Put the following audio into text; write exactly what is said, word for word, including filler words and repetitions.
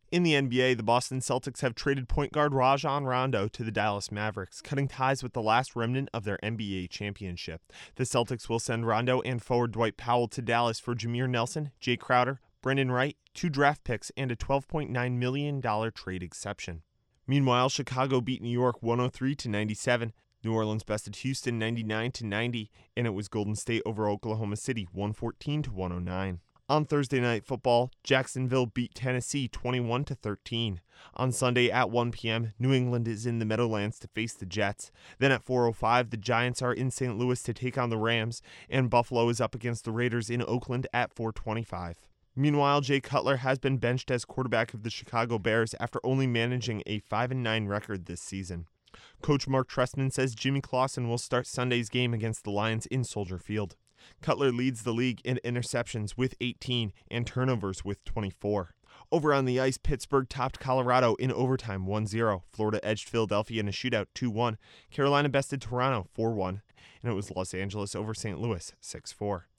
In the N B A, the Boston Celtics have traded point guard Rajon Rondo to the Dallas Mavericks, cutting ties with the last remnant of their N B A championship. The Celtics will send Rondo and forward Dwight Powell to Dallas for Jameer Nelson, Jay Crowder, Brendan Wright, two draft picks, and a twelve point nine million dollars trade exception. Meanwhile, Chicago beat New York one oh three to ninety-seven. New Orleans bested Houston ninety-nine to ninety, and it was Golden State over Oklahoma City one fourteen to one oh nine. On Thursday Night Football, Jacksonville beat Tennessee twenty-one to thirteen. On Sunday at one p.m., New England is in the Meadowlands to face the Jets. Then at four oh five, the Giants are in Saint Louis to take on the Rams, and Buffalo is up against the Raiders in Oakland at four twenty-five. Meanwhile, Jay Cutler has been benched as quarterback of the Chicago Bears after only managing a five and nine record this season. Coach Mark Trestman says Jimmy Clausen will start Sunday's game against the Lions in Soldier Field. Cutler leads the league in interceptions with eighteen and turnovers with twenty-four. Over on the ice, Pittsburgh topped Colorado in overtime one zero. Florida edged Philadelphia in a shootout two one. Carolina bested Toronto four one. And it was Los Angeles over Saint Louis six four.